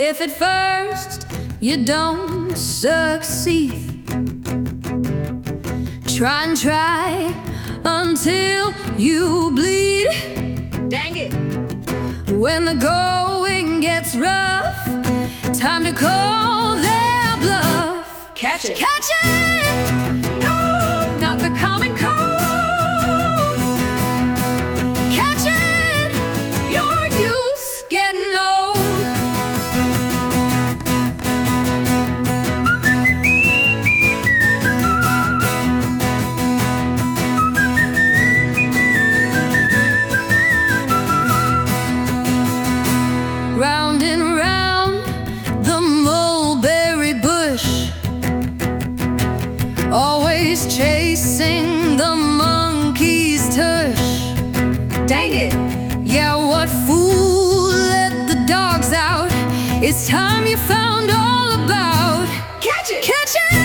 If at first you don't succeed, try and try until you bleed. Dang it! When the going gets rough, time to call their bluff. Catch it! Catch it! No, not the common cold. Catch it! Your youth's getting old. Round and round the mulberry bush, always chasing the monkey's tush. Dang it! Yeah, what fool let the dogs out? It's time you found all about. Catch it! Catch it!